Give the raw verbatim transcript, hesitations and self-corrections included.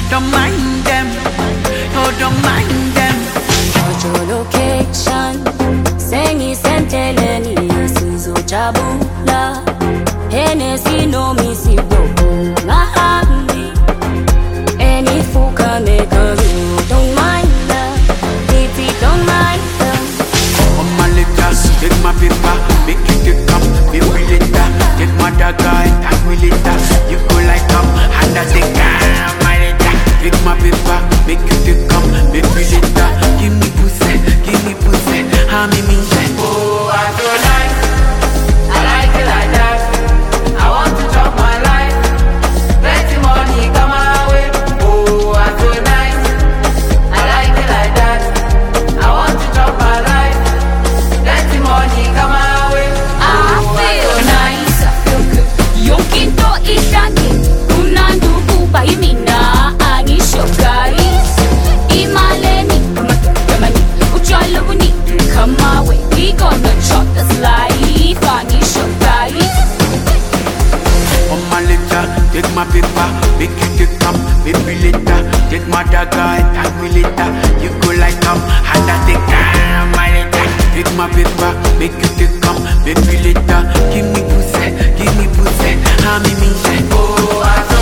Don't mind them, oh don't mind them. Your location, sengi senteleni sizo jabula. Hennessy no me si boku ngahambi. Any fuka make a you don't mind them, baby don't mind them. On my letters, take my paper, make you take come, be later. Take my dagger, tag me later. You go like come, and I take my letter. Take my paper, make you take come, be later. Give me pussy, give me pussy, how me mean that? Oh, I so nice, I like it like that. I want to chop my life, plenty money come my way. Oh, I so nice, I like it like that. I want to chop my life, plenty money come my way. I feel nice, I feel good. Yokinto ishani, unandu kuba imina ani shokai. Imaleni, kamani, uchaluni, come my way. We gonna chop this life, ani shokai. On my letter, take my paper, make you take come, baby later. Take my dagger, tag me later. You go like come, and I take my letter. Take my paper, make you take come, baby later. Give me pussy, give me pussy, how me mean that? Oh, I so